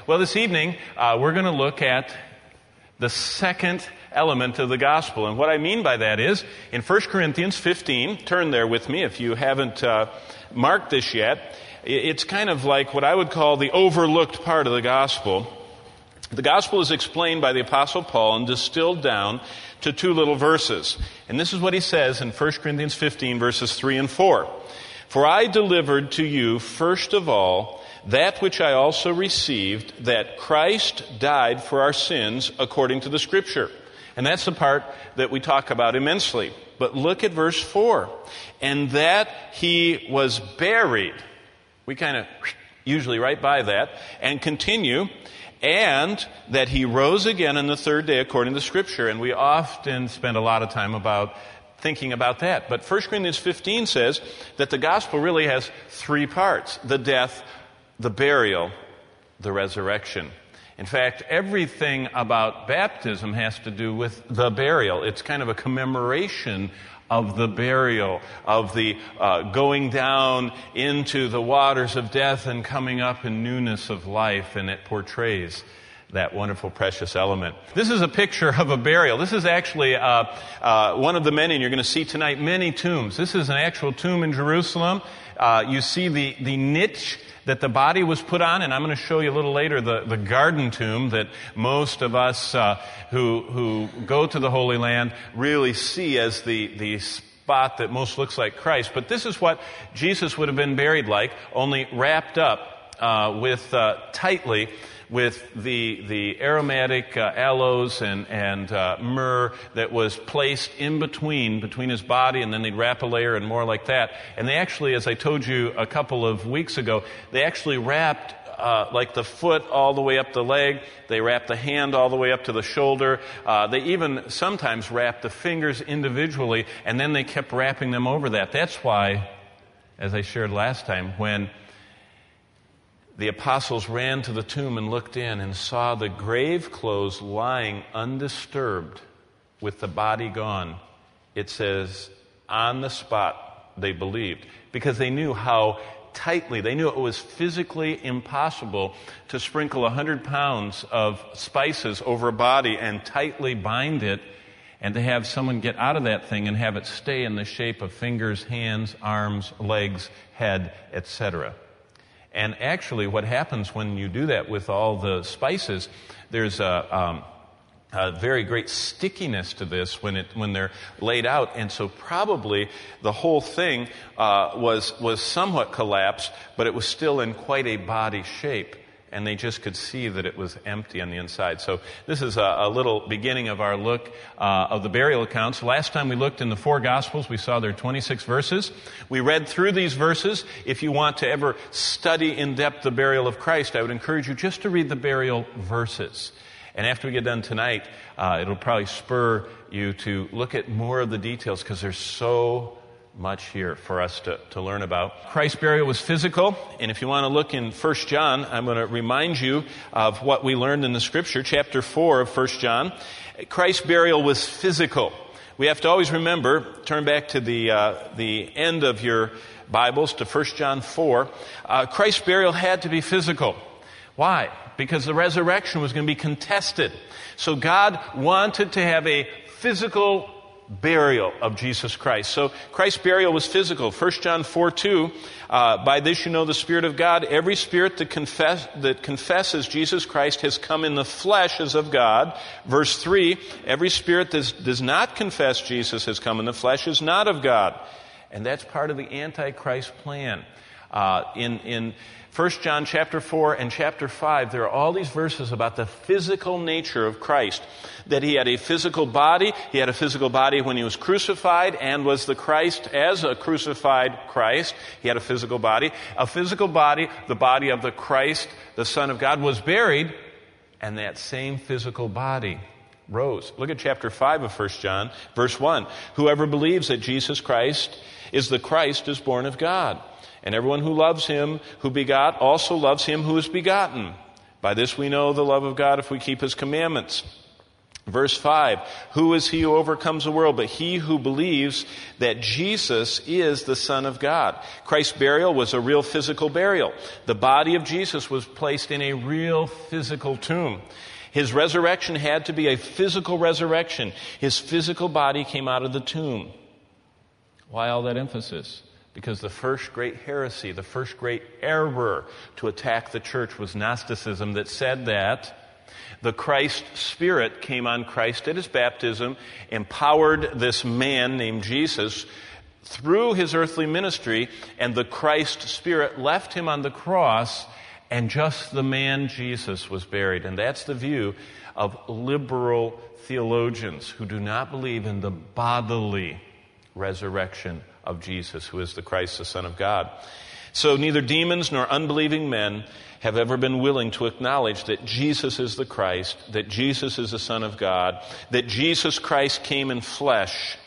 Well, this evening, we're going to look at the second element of the gospel. And what I mean by that is, in 1 Corinthians 15, turn there with me if you haven't marked this yet, it's kind of like what I would call the overlooked part of the gospel. The gospel is explained by the Apostle Paul and distilled down to two little verses. And this is what he says in 1 Corinthians 15, verses 3 and 4. For I delivered to you first of all that which I also received, that Christ died for our sins according to the Scripture. And that's the part that we talk about immensely. But look at verse 4. And that he was buried. We kind of usually right by that. And continue. And that he rose again on the third day according to Scripture. And we often spend a lot of time thinking about that. But 1 Corinthians 15 says that the gospel really has three parts. The death, the burial, the resurrection. In fact, everything about baptism has to do with the burial. It's kind of a commemoration of the burial, of the going down into the waters of death and coming up in newness of life, and it portrays that wonderful, precious element. This is a picture of a burial. This is actually one of the many, and you're going to see tonight, many tombs. This is an actual tomb in Jerusalem. You see the niche that the body was put on, and I'm going to show you a little later the garden tomb that most of us who go to the Holy Land really see as the spot that most looks like Christ. But this is what Jesus would have been buried like, only wrapped up tightly with the aromatic aloes and myrrh that was placed in between his body, and then they'd wrap a layer and more like that. And they actually, as I told you a couple of weeks ago, they actually wrapped like the foot all the way up the leg. They wrapped the hand all the way up to the shoulder. They even sometimes wrapped the fingers individually, and then they kept wrapping them over that. That's why, as I shared last time, when the apostles ran to the tomb and looked in and saw the grave clothes lying undisturbed with the body gone, it says, on the spot they believed. Because they knew how tightly, they knew it was physically impossible to sprinkle 100 pounds of spices over a body and tightly bind it, and to have someone get out of that thing and have it stay in the shape of fingers, hands, arms, legs, head, etc. And actually what happens when you do that with all the spices, there's a very great stickiness to this when they're laid out. And so probably the whole thing was somewhat collapsed, but it was still in quite a body shape. And they just could see that it was empty on the inside. So this is a little beginning of our look of the burial accounts. Last time we looked in the four Gospels, we saw there are 26 verses. We read through these verses. If you want to ever study in depth the burial of Christ, I would encourage you just to read the burial verses. And after we get done tonight, it'll probably spur you to look at more of the details, because there's so much here for us to learn about. Christ's burial was physical, and if you want to look in 1 John, I'm going to remind you of what we learned in the Scripture, chapter 4 of 1 John. Christ's burial was physical. We have to always remember, turn back to the end of your Bibles to 1 John 4. Christ's burial had to be physical. Why? Because the resurrection was going to be contested. So God wanted to have a physical burial of Jesus Christ. So Christ's burial was physical. 1 John 4:2, by this you know the Spirit of God. Every spirit that confesses Jesus Christ has come in the flesh is of God. Verse 3, every spirit that does not confess Jesus has come in the flesh is not of God. And that's part of the Antichrist plan. In 1 John chapter 4 and chapter 5, there are all these verses about the physical nature of Christ. That he had a physical body. He had a physical body when he was crucified and was the Christ as a crucified Christ. He had a physical body. A physical body, the body of the Christ, the Son of God, was buried, and that same physical body rose. Look at chapter 5 of 1 John, verse 1. Whoever believes that Jesus Christ is the Christ is born of God. And everyone who loves him who begot also loves him who is begotten. By this we know the love of God if we keep his commandments. Verse 5, who is he who overcomes the world but he who believes that Jesus is the Son of God? Christ's burial was a real physical burial. The body of Jesus was placed in a real physical tomb. His resurrection had to be a physical resurrection. His physical body came out of the tomb. Why all that emphasis? Because the first great heresy, the first great error to attack the church was Gnosticism, that said that the Christ Spirit came on Christ at his baptism, empowered this man named Jesus through his earthly ministry, and the Christ Spirit left him on the cross, and just the man Jesus was buried. And that's the view of liberal theologians who do not believe in the bodily resurrection of Jesus, who is the Christ, the Son of God. So neither demons nor unbelieving men have ever been willing to acknowledge that Jesus is the Christ, that Jesus is the Son of God, that Jesus Christ came in flesh,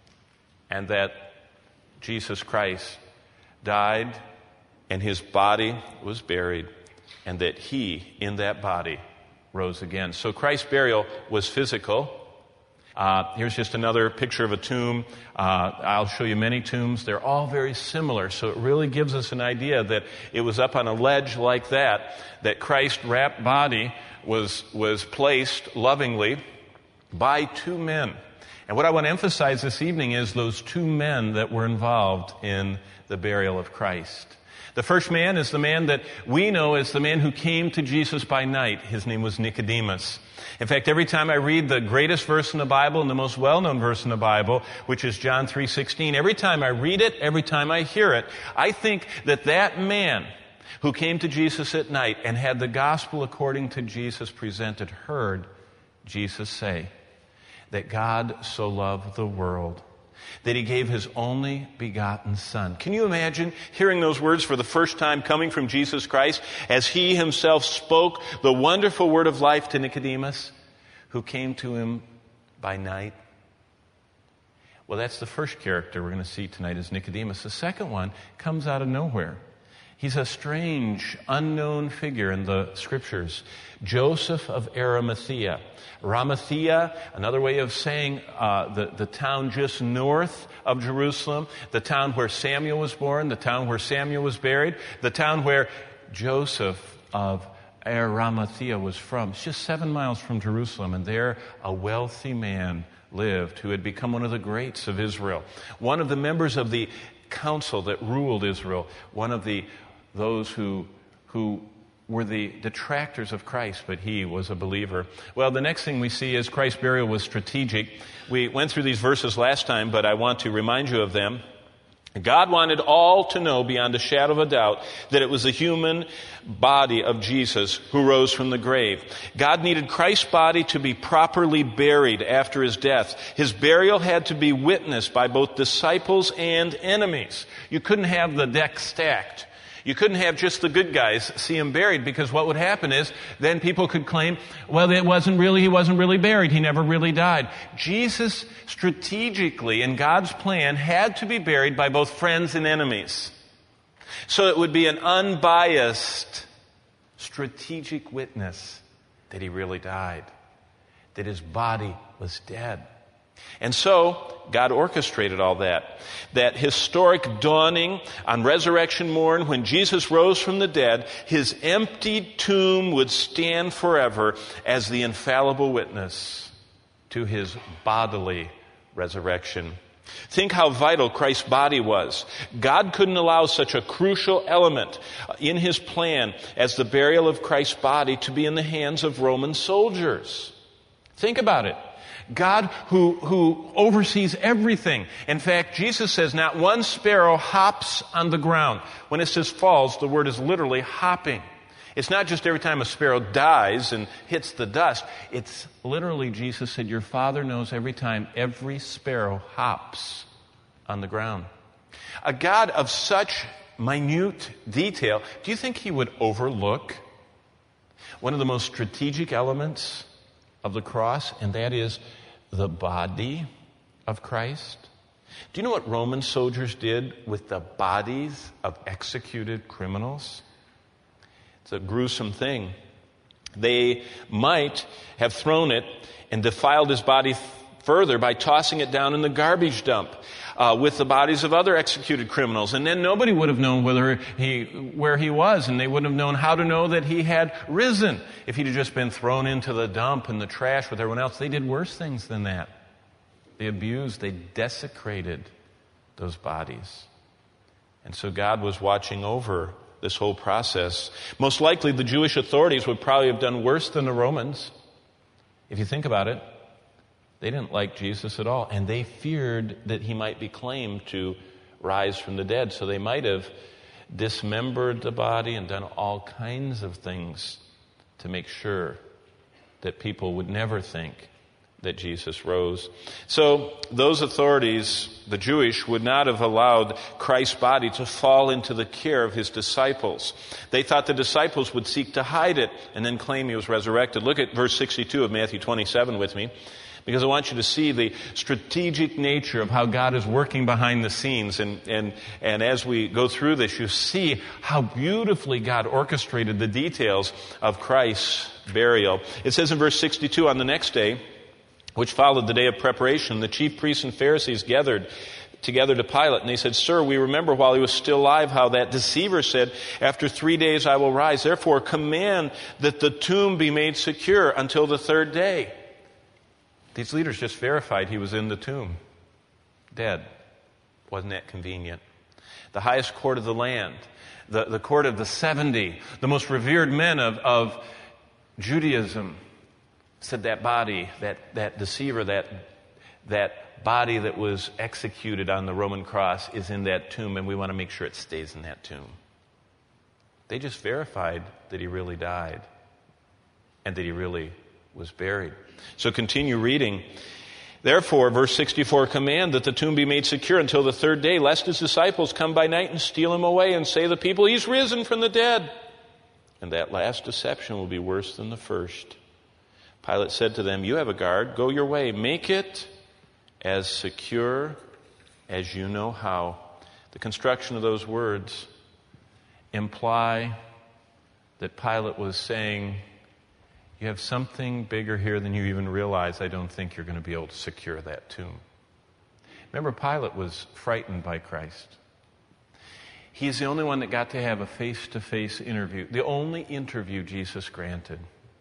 and that Jesus Christ died and his body was buried, and that he, in that body, rose again. So Christ's burial was physical. Here's just another picture of a tomb. I'll show you many tombs. They're all very similar. So it really gives us an idea that it was up on a ledge like that Christ's wrapped body was placed lovingly by two men. And what I want to emphasize this evening is those two men that were involved in the burial of Christ. The first man is the man that we know as the man who came to Jesus by night. His name was Nicodemus. In fact, every time I read the greatest verse in the Bible and the most well-known verse in the Bible, which is John 3:16, every time I read it, every time I hear it, I think that that man who came to Jesus at night and had the gospel according to Jesus presented heard Jesus say that God so loved the world that he gave his only begotten Son. Can you imagine hearing those words for the first time coming from Jesus Christ as he himself spoke the wonderful word of life to Nicodemus, who came to him by night? Well, that's the first character we're going to see tonight is Nicodemus. The second one comes out of nowhere. He's a strange, unknown figure in the Scriptures. Joseph of Arimathea. Arimathea, another way of saying the town just north of Jerusalem, the town where Samuel was born, the town where Samuel was buried, the town where Joseph of Arimathea was from. It's just 7 miles from Jerusalem, and there a wealthy man lived who had become one of the greats of Israel, one of the members of the council that ruled Israel, one of those who were the detractors of Christ, but he was a believer. Well, the next thing we see is Christ's burial was strategic. We went through these verses last time, but I want to remind you of them. God wanted all to know beyond a shadow of a doubt that it was the human body of Jesus who rose from the grave. God needed Christ's body to be properly buried after his death. His burial had to be witnessed by both disciples and enemies. You couldn't have the deck stacked. You couldn't have just the good guys see him buried, because what would happen is then people could claim, well, he wasn't really buried. He never really died. Jesus strategically, in God's plan, had to be buried by both friends and enemies. So it would be an unbiased, strategic witness that he really died, that his body was dead. And so, God orchestrated all that. That historic dawning on resurrection morn, when Jesus rose from the dead, his emptied tomb would stand forever as the infallible witness to his bodily resurrection. Think how vital Christ's body was. God couldn't allow such a crucial element in his plan as the burial of Christ's body to be in the hands of Roman soldiers. Think about it. God who oversees everything. In fact, Jesus says not one sparrow hops on the ground. When it says falls, the word is literally hopping. It's not just every time a sparrow dies and hits the dust. It's literally, Jesus said, your Father knows every time every sparrow hops on the ground. A God of such minute detail, do you think he would overlook one of the most strategic elements of the cross, and that is the body of Christ? Do you know what Roman soldiers did with the bodies of executed criminals? It's a gruesome thing. They might have thrown it and defiled his body further by tossing it down in the garbage dump with the bodies of other executed criminals. And then nobody would have known where he was, and they wouldn't have known how to know that he had risen if he'd have just been thrown into the dump and the trash with everyone else. They did worse things than that. They abused, they desecrated those bodies. And so God was watching over this whole process. Most likely the Jewish authorities would probably have done worse than the Romans. If you think about it, they didn't like Jesus at all, and they feared that he might be claimed to rise from the dead. So they might have dismembered the body and done all kinds of things to make sure that people would never think that Jesus rose. So those authorities, the Jewish, would not have allowed Christ's body to fall into the care of his disciples. They thought the disciples would seek to hide it and then claim he was resurrected. Look at verse 62 of Matthew 27 with me, because I want you to see the strategic nature of how God is working behind the scenes. And as we go through this, you see how beautifully God orchestrated the details of Christ's burial. It says in verse 62, on the next day, which followed the day of preparation, the chief priests and Pharisees gathered together to Pilate, and they said, "Sir, we remember while he was still alive how that deceiver said, 'After 3 days I will rise. Therefore command that the tomb be made secure until the third day.'" These leaders just verified he was in the tomb, dead. Wasn't that convenient? The highest court of the land, the court of the 70, the most revered men of Judaism, said that body, that deceiver, that body that was executed on the Roman cross is in that tomb, and we want to make sure it stays in that tomb. They just verified that he really died and that he really was buried. So continue reading. Therefore, verse 64, command that the tomb be made secure until the third day, lest his disciples come by night and steal him away and say to the people, "He's risen from the dead." And that last deception will be worse than the first. Pilate said to them, "You have a guard. Go your way. Make it as secure as you know how." The construction of those words imply that Pilate was saying, you have something bigger here than you even realize. I don't think you're going to be able to secure that tomb. Remember, Pilate was frightened by Christ. He's the only one that got to have a face-to-face interview, the only interview Jesus granted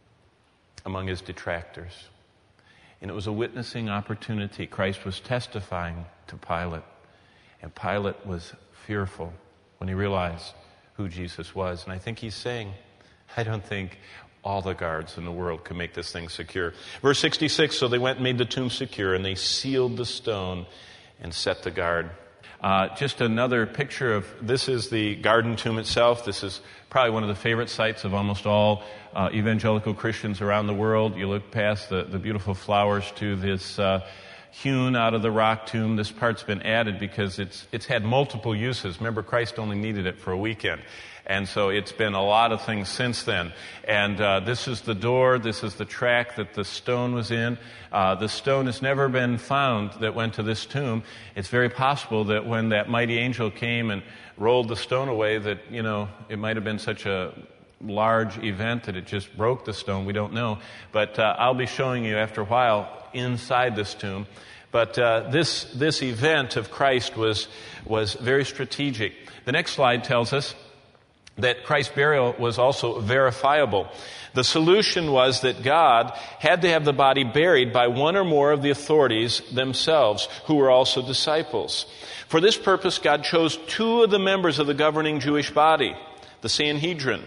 among his detractors. And it was a witnessing opportunity. Christ was testifying to Pilate. And Pilate was fearful when he realized who Jesus was. And I think he's saying, I don't think all the guards in the world can make this thing secure. Verse 66, so they went and made the tomb secure, and they sealed the stone and set the guard. Just another picture of, this is the garden tomb itself. This is probably one of the favorite sites of almost all evangelical Christians around the world. You look past the beautiful flowers to this hewn out of the rock tomb. This part's been added because it's had multiple uses. Remember, Christ only needed it for a weekend. And so it's been a lot of things since then. And this is the door. This is the track that the stone was in. The stone has never been found that went to this tomb. It's very possible that when that mighty angel came and rolled the stone away, that, it might have been such a large event that it just broke the stone. We don't know. But I'll be showing you after a while inside this tomb. But this event of Christ was very strategic. The next slide tells us that Christ's burial was also verifiable. The solution was that God had to have the body buried by one or more of the authorities themselves, who were also disciples. For this purpose, God chose two of the members of the governing Jewish body, the Sanhedrin,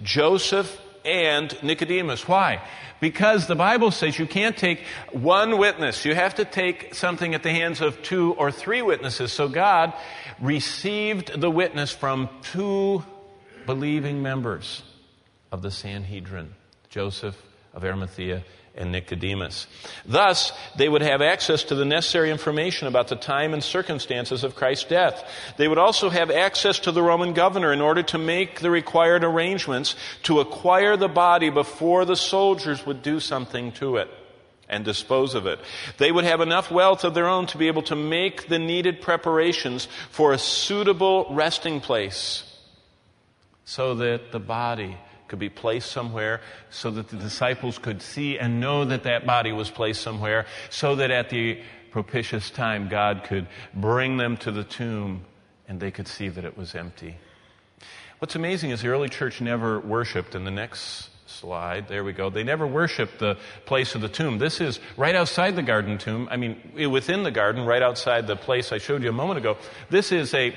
Joseph and Nicodemus. Why? Because the Bible says you can't take one witness. You have to take something at the hands of 2 or 3 witnesses. So God received the witness from 2 believing members of the Sanhedrin, Joseph of Arimathea and Nicodemus. Thus, they would have access to the necessary information about the time and circumstances of Christ's death. They would also have access to the Roman governor in order to make the required arrangements to acquire the body before the soldiers would do something to it and dispose of it. They would have enough wealth of their own to be able to make the needed preparations for a suitable resting place, so that the body could be placed somewhere so that the disciples could see and know that that body was placed somewhere, so that at the propitious time God could bring them to the tomb and they could see that it was empty. What's amazing is the early church never worshiped. In the next slide, there we go. They never worshiped the place of the tomb. This is right outside the garden tomb. I mean, within the garden, right outside the place I showed you a moment ago. This is a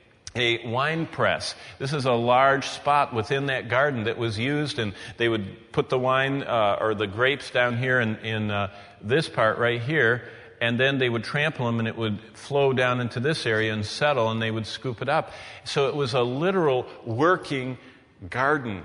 wine press. This is a large spot within that garden that was used, and they would put the wine or the grapes down here in this part right here, and then they would trample them, and it would flow down into this area and settle, and they would scoop it up. So it was a literal working garden.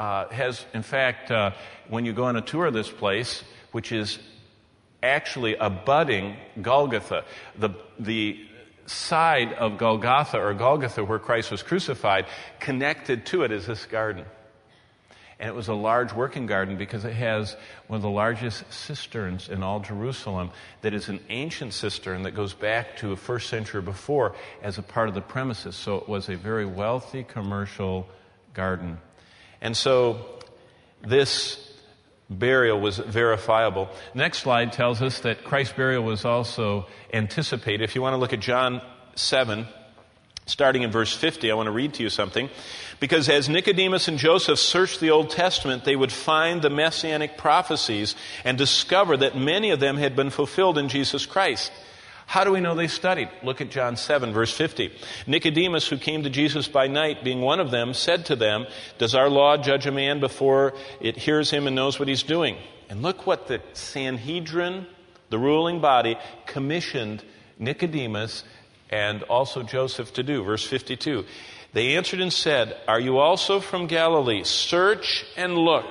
In fact, when you go on a tour of this place, which is actually abutting Golgotha, the side of Golgotha, or Golgotha where Christ was crucified, connected to it is this garden. And it was a large working garden because it has one of the largest cisterns in all Jerusalem that is an ancient cistern that goes back to the 1st century before as a part of the premises. So it was a very wealthy commercial garden. And so this burial was verifiable. Next slide tells us that Christ's burial was also anticipated. If you want to look at John 7, starting in verse 50, I want to read to you something. Because as Nicodemus and Joseph searched the Old Testament, they would find the messianic prophecies and discover that many of them had been fulfilled in Jesus Christ. How do we know they studied? Look at John 7, verse 50. Nicodemus, who came to Jesus by night, being one of them, said to them, "Does our law judge a man before it hears him and knows what he's doing?" And look what the Sanhedrin, the ruling body, commissioned Nicodemus and also Joseph to do. Verse 52. They answered and said, "Are you also from Galilee? Search and look."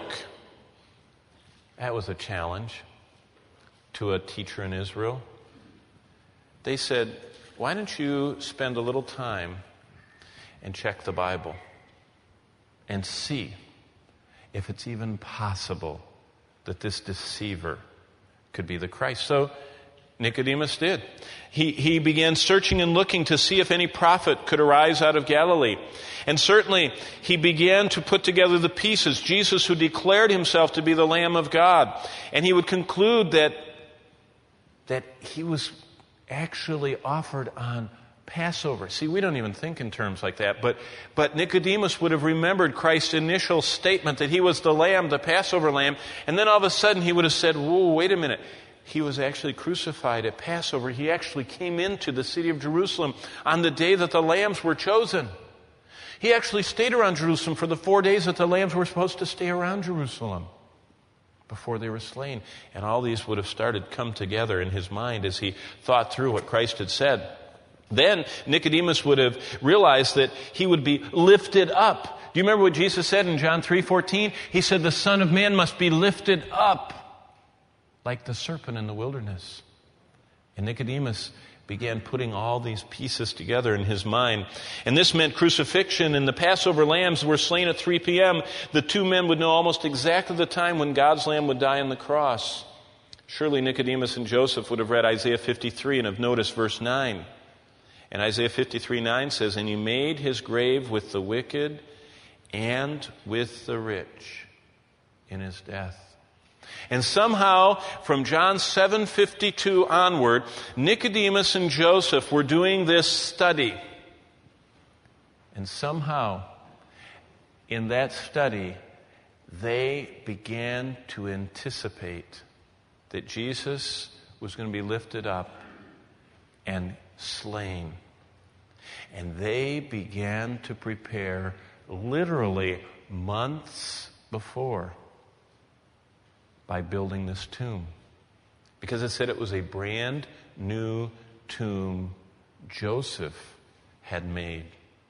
That was a challenge to a teacher in Israel. They said, "Why don't you spend a little time and check the Bible and see if it's even possible that this deceiver could be the Christ?" So Nicodemus did. He began searching and looking to see if any prophet could arise out of Galilee. And certainly he began to put together the pieces. Jesus, who declared himself to be the Lamb of God. And he would conclude that he was actually offered on Passover. See, we don't even think in terms like that, but Nicodemus would have remembered Christ's initial statement that he was the Lamb, the Passover Lamb, and then all of a sudden he would have said, "Whoa, wait a minute. He was actually crucified at Passover. He actually came into the city of Jerusalem on the day that the lambs were chosen. He actually stayed around Jerusalem for the 4 days that the lambs were supposed to stay around Jerusalem before they were slain." And all these would have started to come together in his mind as he thought through what Christ had said. Then Nicodemus would have realized that he would be lifted up. Do you remember what Jesus said in John 3:14? He said, "The Son of Man must be lifted up like the serpent in the wilderness." And Nicodemus began putting all these pieces together in his mind. And this meant crucifixion, and the Passover lambs were slain at 3 p.m. The two men would know almost exactly the time when God's lamb would die on the cross. Surely Nicodemus and Joseph would have read Isaiah 53 and have noticed verse 9. And Isaiah 53:9 says, "And he made his grave with the wicked and with the rich in his death." And somehow, from John 7:52 onward, Nicodemus and Joseph were doing this study. And somehow, in that study, they began to anticipate that Jesus was going to be lifted up and slain. And they began to prepare literally months before by building this tomb. Because it said it was a brand new tomb Joseph had made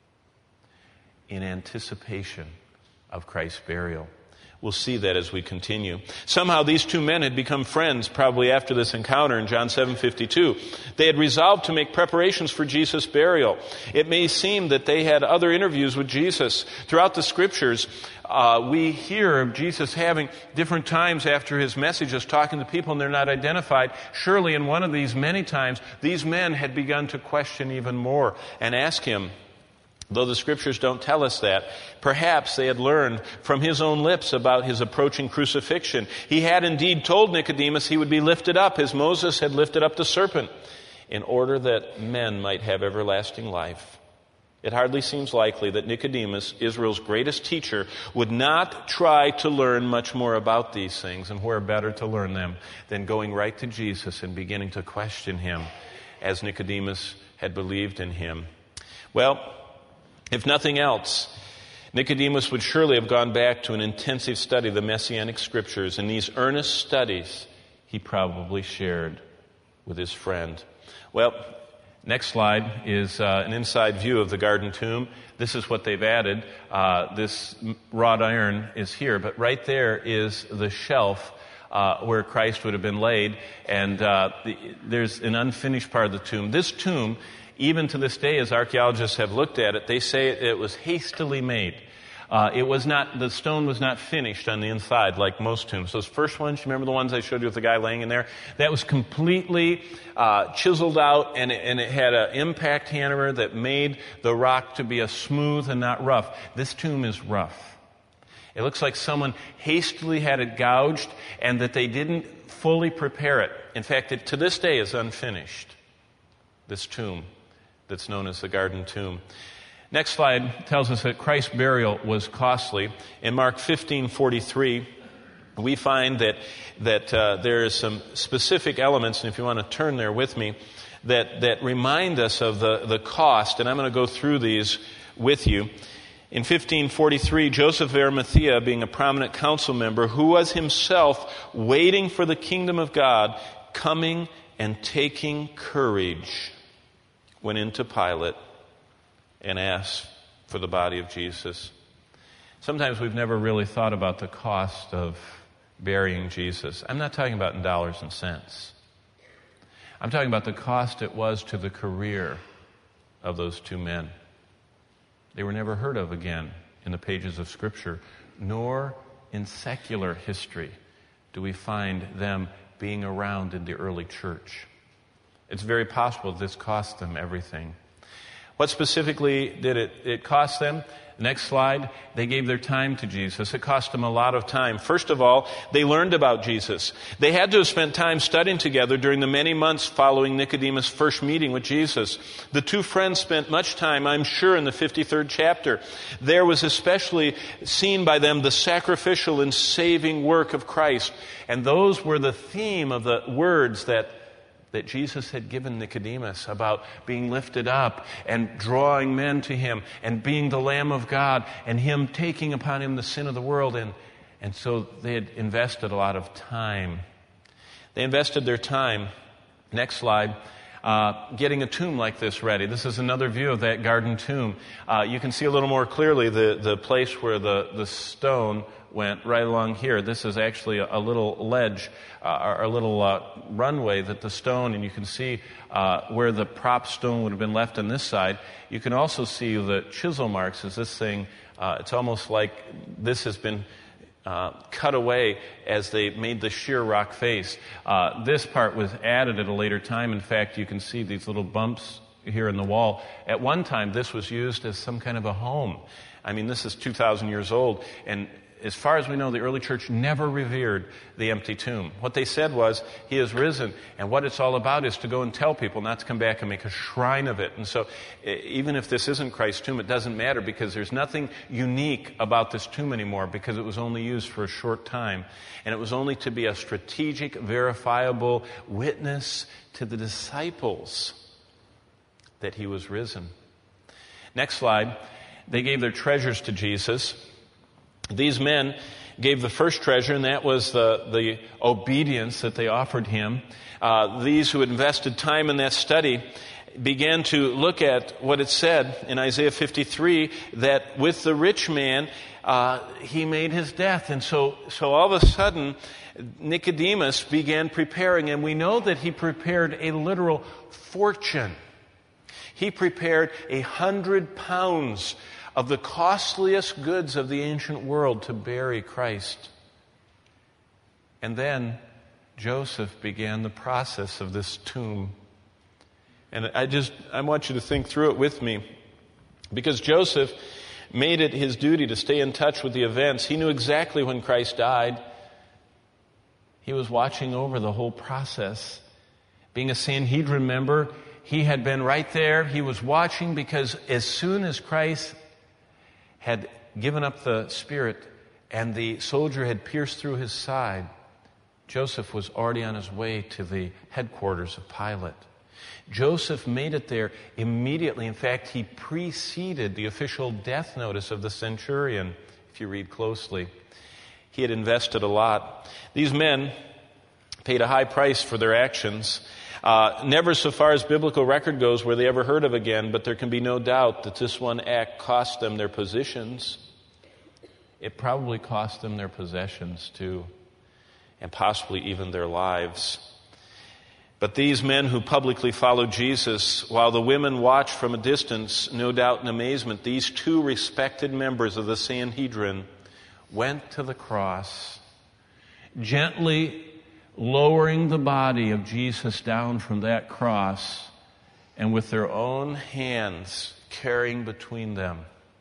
in anticipation of Christ's burial. We'll see that as we continue. Somehow these two men had become friends probably after this encounter in John 7:52. They had resolved to make preparations for Jesus' burial. It may seem that they had other interviews with Jesus. Throughout the scriptures, we hear of Jesus having different times after his messages talking to people and they're not identified. Surely in one of these many times, these men had begun to question even more and ask him, Though the Scriptures don't tell us that, perhaps they had learned from his own lips about his approaching crucifixion. He had indeed told Nicodemus he would be lifted up, as Moses had lifted up the serpent, in order that men might have everlasting life. It hardly seems likely that Nicodemus, Israel's greatest teacher, would not try to learn much more about these things, and where better to learn them than going right to Jesus and beginning to question him as Nicodemus had believed in him. Well, if nothing else, Nicodemus would surely have gone back to an intensive study of the Messianic Scriptures, and these earnest studies he probably shared with his friend. Well, next slide is an inside view of the garden tomb. This is what they've added. This wrought iron is here, but right there is the shelf where Christ would have been laid, and there's an unfinished part of the tomb. This tomb, even to this day, as archaeologists have looked at it, they say it was hastily made. The stone was not finished on the inside like most tombs. Those first ones, you remember the ones I showed you with the guy laying in there? That was completely chiseled out, and it had an impact hammer that made the rock to be a smooth and not rough. This tomb is rough. It looks like someone hastily had it gouged and that they didn't fully prepare it. In fact, it to this day is unfinished, this tomb that's known as the Garden Tomb. Next slide tells us that Christ's burial was costly. In Mark 15:43, we find that there is some specific elements, and if you want to turn there with me, that remind us of the cost, and I'm going to go through these with you. In 1543, Joseph of Arimathea, being a prominent council member, who was himself waiting for the kingdom of God, coming and taking courage, went into Pilate and asked for the body of Jesus. Sometimes we've never really thought about the cost of burying Jesus. I'm not talking about in dollars and cents. I'm talking about the cost it was to the career of those two men. They were never heard of again in the pages of Scripture, nor in secular history do we find them being around in the early church. It's very possible this cost them everything. What specifically did it cost them? Next slide. They gave their time to Jesus. It cost them a lot of time. First of all, they learned about Jesus. They had to have spent time studying together during the many months following Nicodemus' first meeting with Jesus. The two friends spent much time, I'm sure, in the 53rd chapter. There was especially seen by them the sacrificial and saving work of Christ. And those were the theme of the words that Jesus had given Nicodemus about being lifted up and drawing men to him and being the Lamb of God and him taking upon him the sin of the world. And so they had invested a lot of time. They invested their time, next slide, getting a tomb like this ready. This is another view of that garden tomb. You can see a little more clearly the place where the stone went right along here. This is actually a little ledge, or a little runway that the stone, and you can see where the prop stone would have been left on this side. You can also see the chisel marks as this thing, it's almost like this has been cut away as they made the sheer rock face. This part was added at a later time. In fact, you can see these little bumps here in the wall. At one time, this was used as some kind of a home. I mean, this is 2,000 years old, and as far as we know, the early church never revered the empty tomb. What they said was, He is risen, and what it's all about is to go and tell people, not to come back and make a shrine of it. And so, even if this isn't Christ's tomb, it doesn't matter, because there's nothing unique about this tomb anymore, because it was only used for a short time. And it was only to be a strategic, verifiable witness to the disciples that He was risen. Next slide. They gave their treasures to Jesus. These men gave the first treasure, and that was the obedience that they offered Him. These who had invested time in that study began to look at what it said in Isaiah 53, that with the rich man, he made his death. And so all of a sudden, Nicodemus began preparing, and we know that he prepared a literal fortune. He prepared 100 pounds of the costliest goods of the ancient world to bury Christ. And then Joseph began the process of this tomb. And I want you to think through it with me. Because Joseph made it his duty to stay in touch with the events. He knew exactly when Christ died. He was watching over the whole process. Being a Sanhedrin member, he had been right there. He was watching because as soon as Christ had given up the spirit and the soldier had pierced through his side, Joseph was already on his way to the headquarters of Pilate. Joseph made it there immediately. In fact, he preceded the official death notice of the centurion, if you read closely. He had invested a lot. These men paid a high price for their actions. Never, so far as biblical record goes, were they ever heard of again, but there can be no doubt that this one act cost them their positions. It probably cost them their possessions too, and possibly even their lives. But these men who publicly followed Jesus, while the women watched from a distance, no doubt in amazement, these two respected members of the Sanhedrin went to the cross, gently lowering the body of Jesus down from that cross, and with their own hands carrying between them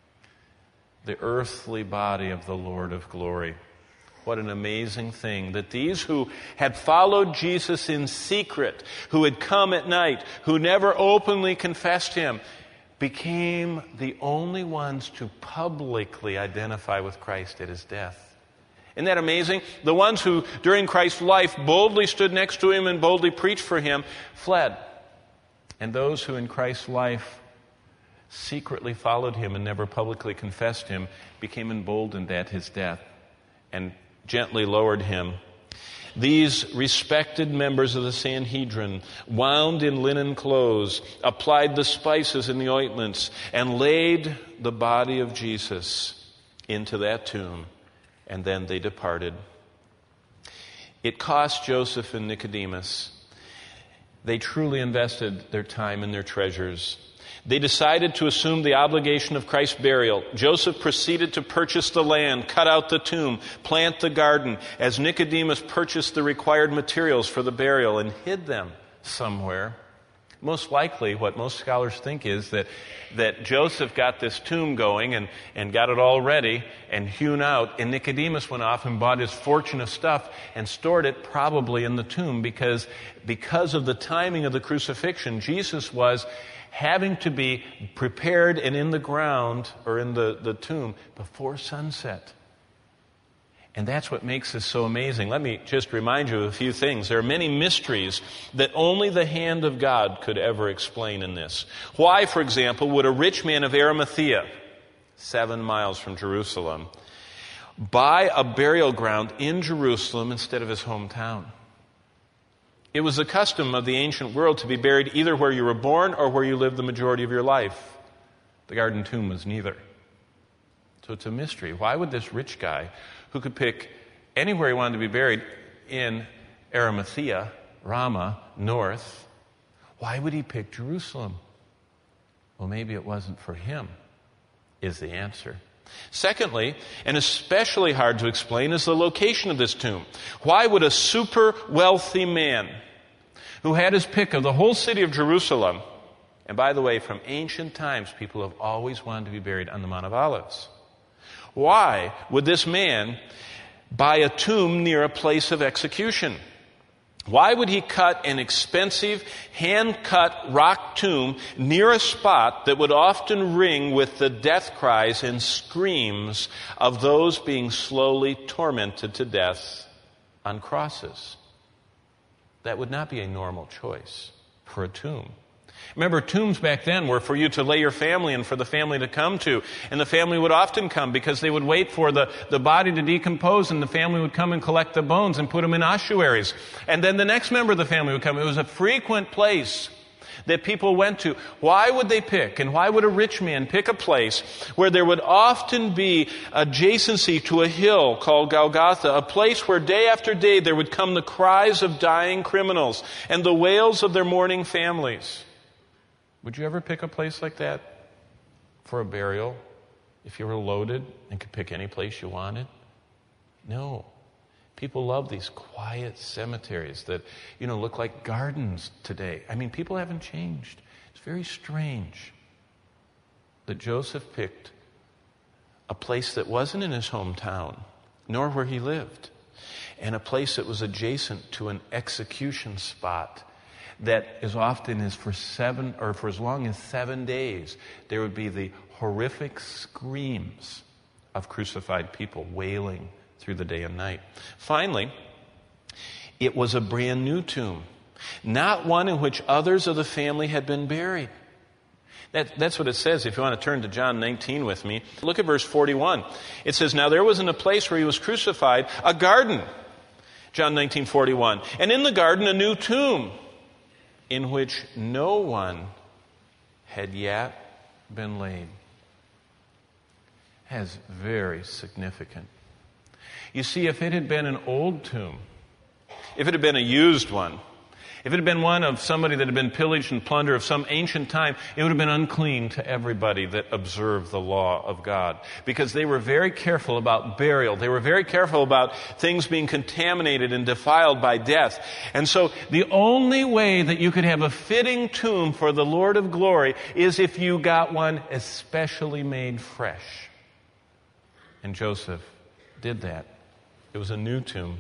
the earthly body of the Lord of glory. What an amazing thing that these who had followed Jesus in secret, who had come at night, who never openly confessed him, became the only ones to publicly identify with Christ at his death. Isn't that amazing? The ones who, during Christ's life, boldly stood next to him and boldly preached for him, fled. And those who in Christ's life secretly followed him and never publicly confessed him became emboldened at his death and gently lowered him. These respected members of the Sanhedrin, wound in linen clothes, applied the spices in the ointments, and laid the body of Jesus into that tomb, and then they departed. It cost Joseph and Nicodemus. They truly invested their time and their treasures. They decided to assume the obligation of Christ's burial. Joseph proceeded to purchase the land, cut out the tomb, plant the garden, as Nicodemus purchased the required materials for the burial and hid them somewhere. Most likely, what most scholars think is that Joseph got this tomb going and got it all ready and hewn out, and Nicodemus went off and bought his fortune of stuff and stored it probably in the tomb because of the timing of the crucifixion. Jesus was having to be prepared and in the ground or in the tomb before sunset. And that's what makes this so amazing. Let me just remind you of a few things. There are many mysteries that only the hand of God could ever explain in this. Why, for example, would a rich man of Arimathea, 7 miles from Jerusalem, buy a burial ground in Jerusalem instead of his hometown? It was the custom of the ancient world to be buried either where you were born or where you lived the majority of your life. The garden tomb was neither. So it's a mystery. Why would this rich guy, who could pick anywhere he wanted to be buried in Arimathea, Ramah, north, why would he pick Jerusalem? Well, maybe it wasn't for him, is the answer. Secondly, and especially hard to explain, is the location of this tomb. Why would a super wealthy man who had his pick of the whole city of Jerusalem, and by the way, from ancient times, people have always wanted to be buried on the Mount of Olives. Why would this man buy a tomb near a place of execution? Why would he cut an expensive, hand-cut rock tomb near a spot that would often ring with the death cries and screams of those being slowly tormented to death on crosses? That would not be a normal choice for a tomb. Remember, tombs back then were for you to lay your family and for the family to come to. And the family would often come because they would wait for the body to decompose, and the family would come and collect the bones and put them in ossuaries. And then the next member of the family would come. It was a frequent place that people went to. Why would they pick, and why would a rich man pick a place where there would often be adjacency to a hill called Golgotha, a place where day after day there would come the cries of dying criminals and the wails of their mourning families? Would you ever pick a place like that for a burial if you were loaded and could pick any place you wanted? No. People love these quiet cemeteries that, look like gardens today. I mean, people haven't changed. It's very strange. that Joseph picked a place that wasn't in his hometown, nor where he lived, and a place that was adjacent to an execution spot that as often as for as long as 7 days, there would be the horrific screams of crucified people wailing through the day and night. Finally, it was a brand new tomb, not one in which others of the family had been buried. That's what it says. If you want to turn to John 19 with me, look at verse 41. It says, "Now there was in a place where he was crucified a garden." John 19:41. "And in the garden a new tomb, in which no one had yet been laid." That's very significant. You see, if it had been an old tomb, if it had been a used one, if it had been one of somebody that had been pillaged and plundered of some ancient time, it would have been unclean to everybody that observed the law of God. Because they were very careful about burial. They were very careful about things being contaminated and defiled by death. And so the only way that you could have a fitting tomb for the Lord of glory is if you got one especially made fresh. And Joseph did that. It was a new tomb.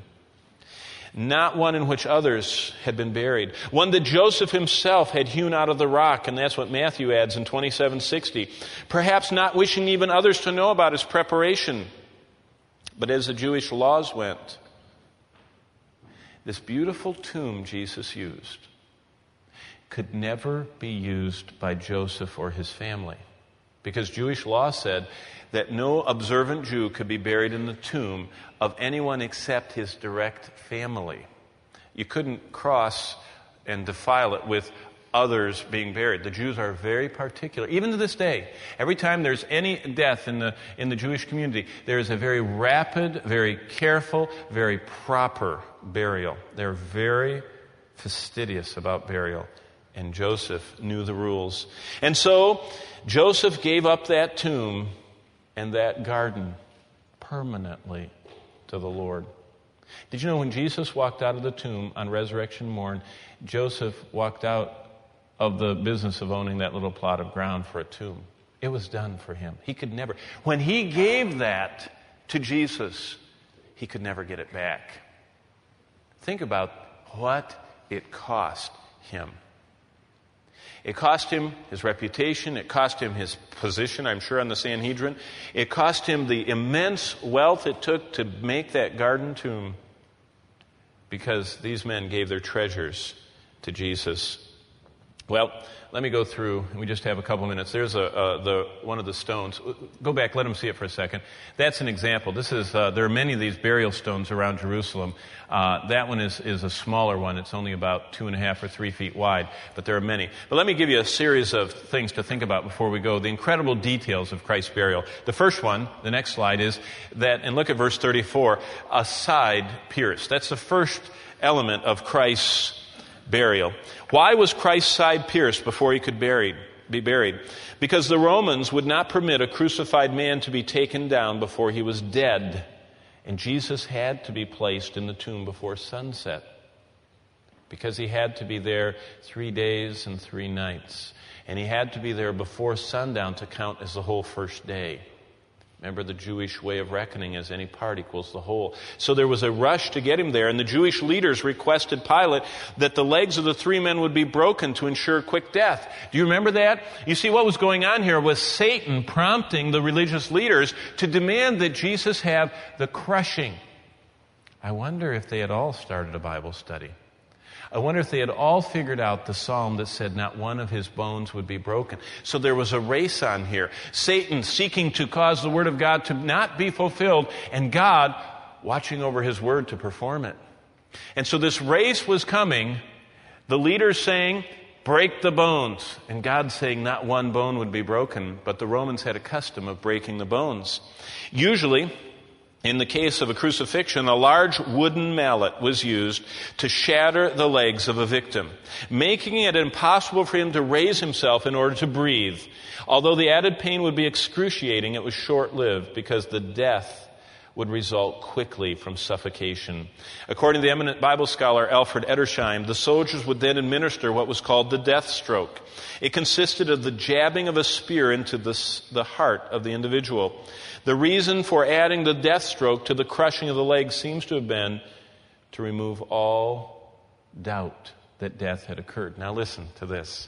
Not one in which others had been buried. One that Joseph himself had hewn out of the rock, and that's what Matthew adds in 27:60. Perhaps not wishing even others to know about his preparation. But as the Jewish laws went, this beautiful tomb Jesus used could never be used by Joseph or his family. Because Jewish law said that no observant Jew could be buried in the tomb of anyone except his direct family. You couldn't cross and defile it with others being buried. The Jews are very particular. Even to this day, every time there's any death in the Jewish community, there is a very rapid, very careful, very proper burial. They're very fastidious about burial. And Joseph knew the rules. And so Joseph gave up that tomb and that garden permanently to the Lord. Did you know when Jesus walked out of the tomb on resurrection morn, Joseph walked out of the business of owning that little plot of ground for a tomb? It was done for him. He could never. When he gave that to Jesus, he could never get it back. Think about what it cost him. It cost him his reputation. It cost him his position, I'm sure, on the Sanhedrin. It cost him the immense wealth it took to make that garden tomb, because these men gave their treasures to Jesus. Well, let me go through, and we just have a couple minutes. There's one of the stones. Go back, let them see it for a second. That's an example. This is there are many of these burial stones around Jerusalem. That one is a smaller one. It's only about 2.5 or 3 feet wide, but there are many. But let me give you a series of things to think about before we go. The incredible details of Christ's burial. The first one, the next slide, is that, and look at verse 34, a side pierced. That's the first element of Christ's burial. Why was Christ's side pierced before he could be buried? Because the Romans would not permit a crucified man to be taken down before he was dead. And Jesus had to be placed in the tomb before sunset, because he had to be there 3 days and 3 nights. And he had to be there before sundown to count as the whole first day. Remember, the Jewish way of reckoning is any part equals the whole. So there was a rush to get him there, and the Jewish leaders requested Pilate that the legs of the 3 men would be broken to ensure quick death. Do you remember that? You see, what was going on here was Satan prompting the religious leaders to demand that Jesus have the crushing. I wonder if they had all started a Bible study. I wonder if they had all figured out the psalm that said not one of his bones would be broken. So there was a race on here. Satan seeking to cause the word of God to not be fulfilled, and God watching over his word to perform it. And so this race was coming, the leaders saying, break the bones. And God saying not one bone would be broken, but the Romans had a custom of breaking the bones. Usually, in the case of a crucifixion, a large wooden mallet was used to shatter the legs of a victim, making it impossible for him to raise himself in order to breathe. Although the added pain would be excruciating, it was short-lived because the death would result quickly from suffocation. According to the eminent Bible scholar Alfred Edersheim, the soldiers would then administer what was called the death stroke. It consisted of the jabbing of a spear into the heart of the individual. The reason for adding the death stroke to the crushing of the legs seems to have been to remove all doubt that death had occurred. Now listen to this.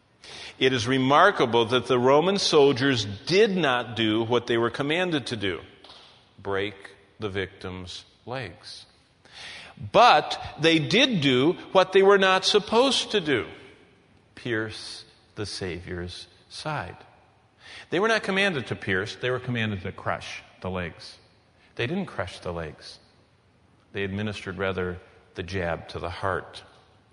It is remarkable that the Roman soldiers did not do what they were commanded to do: break the victim's legs. But they did do what they were not supposed to do: pierce the Savior's side. They were not commanded to pierce, they were commanded to crush the legs. They didn't crush the legs. They administered, rather, the jab to the heart.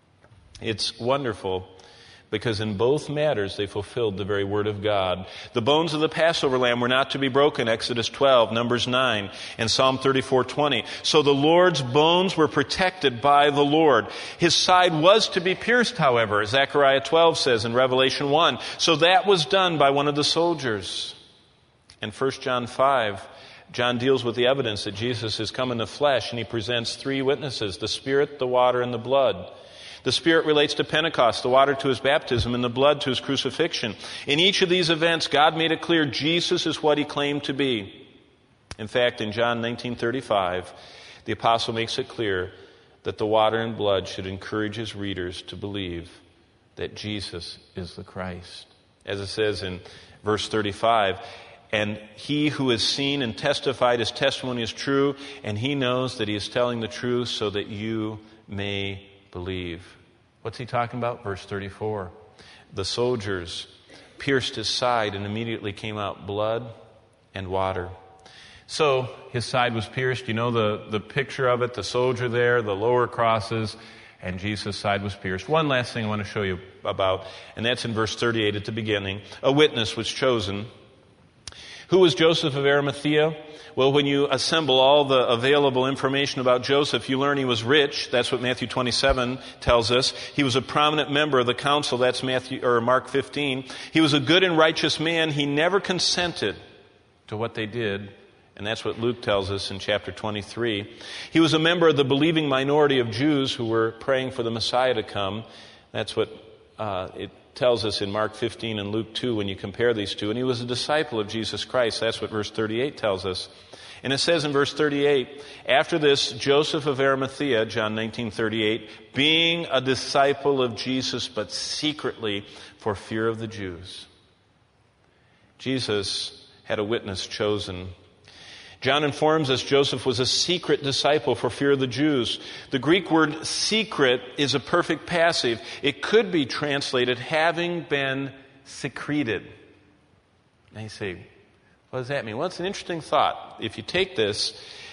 It's wonderful because in both matters they fulfilled the very word of God. The bones of the Passover lamb were not to be broken, Exodus 12, Numbers 9, and Psalm 34:20. So the Lord's bones were protected by the Lord. His side was to be pierced, however, Zechariah 12 says in Revelation 1. So that was done by one of the soldiers. In 1 John 5, John deals with the evidence that Jesus has come in the flesh, and he presents three witnesses: the Spirit, the water, and the blood. The Spirit relates to Pentecost, the water to his baptism, and the blood to his crucifixion. In each of these events, God made it clear Jesus is what he claimed to be. In fact, in John 19:35, the apostle makes it clear that the water and blood should encourage his readers to believe that Jesus is the Christ. As it says in verse 35, and he who has seen and testified his testimony is true, and he knows that he is telling the truth so that you may believe. What's he talking about? Verse 34. The soldiers pierced his side and immediately came out blood and water. So his side was pierced. You know the picture of it, the soldier there, the lower crosses, and Jesus' side was pierced. One last thing I want to show you about, and that's in verse 38 at the beginning. A witness was chosen. Who was Joseph of Arimathea? Well, when you assemble all the available information about Joseph, you learn he was rich. That's what Matthew 27 tells us. He was a prominent member of the council. That's Mark 15. He was a good and righteous man. He never consented to what they did. And that's what Luke tells us in chapter 23. He was a member of the believing minority of Jews who were praying for the Messiah to come. That's what it tells us in Mark 15 and Luke 2 when you compare these two. And he was a disciple of Jesus Christ. That's what verse 38 tells us. And it says in verse 38, after this, Joseph of Arimathea, John 19:38, being a disciple of Jesus, but secretly for fear of the Jews. Jesus had a witness chosen. John informs us Joseph was a secret disciple for fear of the Jews. The Greek word secret is a perfect passive. It could be translated having been secreted. Now you say, what does that mean? Well, it's an interesting thought. If you take this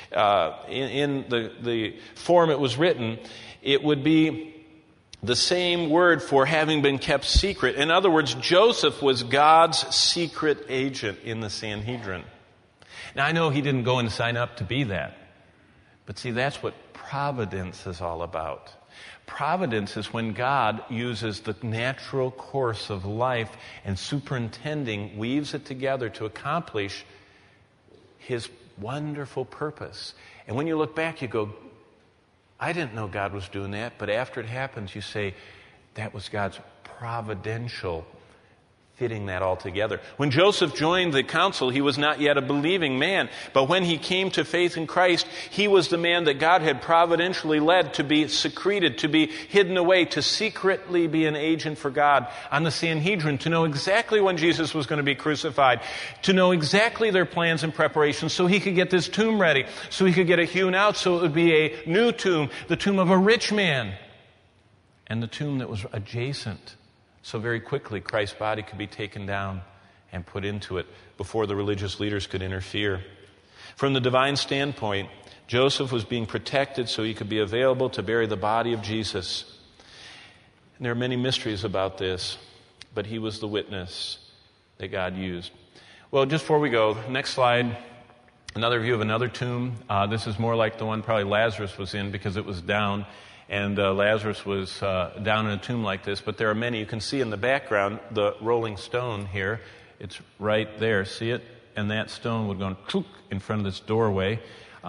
in the form it was written, it would be the same word for having been kept secret. In other words, Joseph was God's secret agent in the Sanhedrin. Now, I know he didn't go and sign up to be that. But see, that's what providence is all about. Providence is when God uses the natural course of life and superintending weaves it together to accomplish his wonderful purpose. And when you look back, you go, I didn't know God was doing that. But after it happens, you say, that was God's providential fitting that all together. When Joseph joined the council, he was not yet a believing man. But when he came to faith in Christ, he was the man that God had providentially led to be secreted, to be hidden away, to secretly be an agent for God on the Sanhedrin, to know exactly when Jesus was going to be crucified, to know exactly their plans and preparations so he could get this tomb ready, so he could get it hewn out so it would be a new tomb, the tomb of a rich man, and the tomb that was adjacent. So very quickly, Christ's body could be taken down and put into it before the religious leaders could interfere. From the divine standpoint, Joseph was being protected so he could be available to bury the body of Jesus. And there are many mysteries about this, but he was the witness that God used. Well, just before we go, next slide, another view of another tomb. This is more like the one probably Lazarus was in because it was down. And Lazarus was down in a tomb like this, but there are many. You can see in the background the rolling stone here. It's right there. See it? and that stone would go in front of this doorway,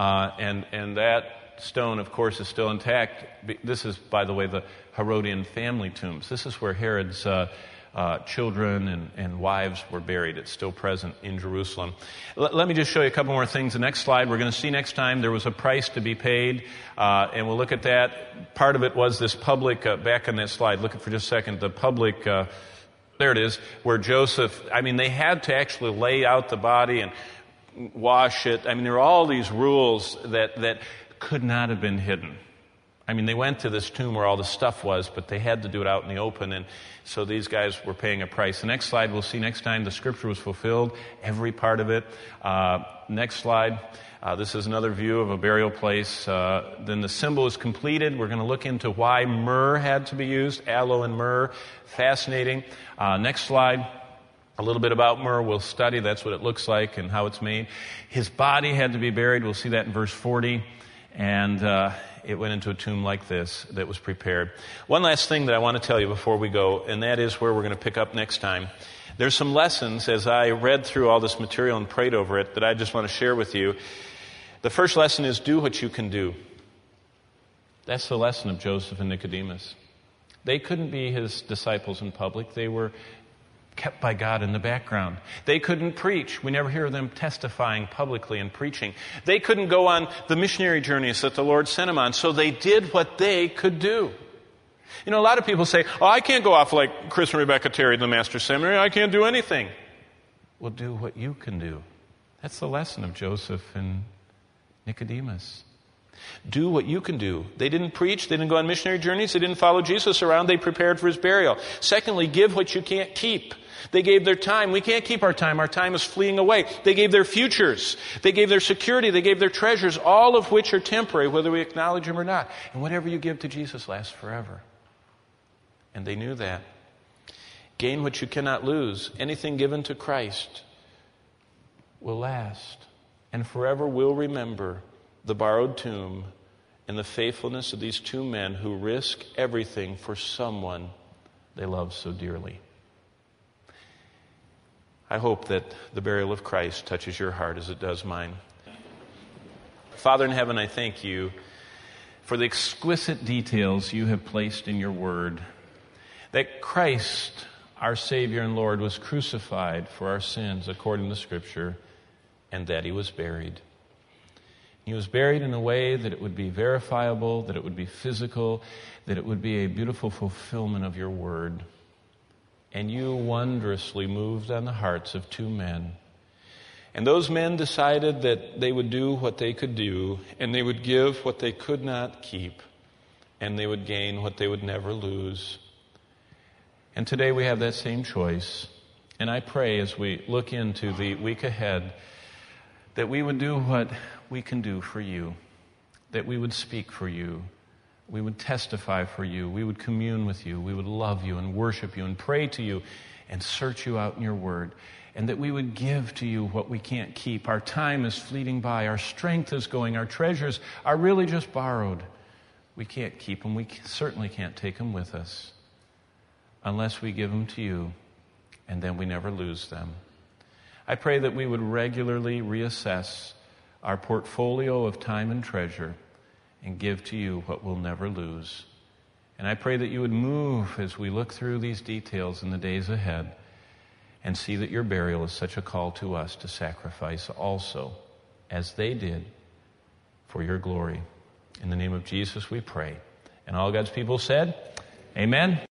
and that stone, of course, is still intact. This is, by the way, the Herodian family tombs. This is where Herod's children and wives were buried. It's still present in Jerusalem. Let me just show you a couple more things. The next slide, we're going to see next time there was a price to be paid, and we'll look at that. Part of it was this public, back on that slide, look at for just a second, the public, there it is, where Joseph, they had to actually lay out the body and wash it. There are all these rules that could not have been hidden. They went to this tomb where all the stuff was, but they had to do it out in the open, and so these guys were paying a price. The next slide, we'll see next time the scripture was fulfilled, every part of it. Next slide. This is another view of a burial place. Then the symbol is completed. We're going to look into why myrrh had to be used, aloe and myrrh. Fascinating. Next slide. A little bit about myrrh. We'll study. That's what it looks like and how it's made. His body had to be buried. We'll see that in verse 40. And it went into a tomb like this that was prepared. One last thing that I want to tell you before we go, and that is where we're going to pick up next time. There's some lessons as I read through all this material and prayed over it that I just want to share with you. The first lesson is do what you can do. That's the lesson of Joseph and Nicodemus. They couldn't be his disciples in public. They were kept by God in the background. They couldn't preach. We never hear them testifying publicly and preaching. They couldn't go on the missionary journeys that the Lord sent them on, so they did what they could do. A lot of people say, I can't go off like Chris and Rebecca Terry in the Master's Seminary. I can't do anything. Well, do what you can do. That's the lesson of Joseph and Nicodemus. Do what you can do. They didn't preach. They didn't go on missionary journeys. They didn't follow Jesus around. They prepared for his burial. Secondly, give what you can't keep. They gave their time. We can't keep our time. Our time is fleeing away. They gave their futures. They gave their security. They gave their treasures, all of which are temporary, whether we acknowledge them or not. And whatever you give to Jesus lasts forever. And they knew that. Gain what you cannot lose. Anything given to Christ will last. And forever we'll remember the borrowed tomb and the faithfulness of these two men who risk everything for someone they love so dearly. I hope that the burial of Christ touches your heart as it does mine. Father in heaven, I thank you for the exquisite details you have placed in your word. That Christ, our Savior and Lord, was crucified for our sins according to Scripture, and that he was buried. He was buried in a way that it would be verifiable, that it would be physical, that it would be a beautiful fulfillment of your word. And you wondrously moved on the hearts of two men. And those men decided that they would do what they could do, and they would give what they could not keep, and they would gain what they would never lose. And today we have that same choice. And I pray as we look into the week ahead that we would do what we can do for you, that we would speak for you, we would testify for you, we would commune with you, we would love you and worship you and pray to you and search you out in your word, and that we would give to you what we can't keep. Our time is fleeting by, our strength is going, our treasures are really just borrowed. We can't keep them, we certainly can't take them with us unless we give them to you, and then we never lose them. I pray that we would regularly reassess our portfolio of time and treasure and give to you what we'll never lose. And I pray that you would move as we look through these details in the days ahead and see that your burial is such a call to us to sacrifice also, as they did, for your glory. In the name of Jesus we pray. And all God's people said, amen.